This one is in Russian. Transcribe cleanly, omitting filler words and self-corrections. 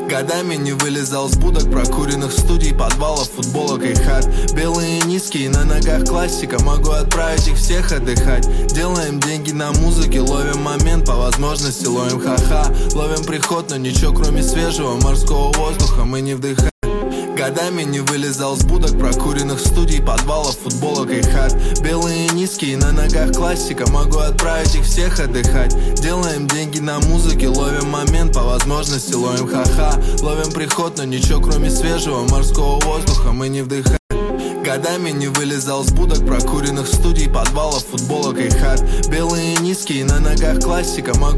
Годами не вылезал с будок, прокуренных студий, подвалов, футболок и хат. Белые низкие, на ногах классика, могу отправить их всех отдыхать. Делаем деньги на музыке, ловим момент, по возможности ловим ха-ха. Ловим приход, но ничего кроме свежего морского воздуха мы не вдыхаем. Годами не вылезал с будок, прокуренных студий, подвалов, футболок и хат. Белые низкие, на ногах классика, могу отправить их всех отдыхать. Делаем деньги на музыке, ловим момент, по возможности ловим ха-ха. Ловим приход, но ничего кроме свежего морского воздуха мы не вдыхаем. Годами не вылезал с будок, прокуренных студий, подвалов, футболок и хат. Белые низкие, на ногах классика, могу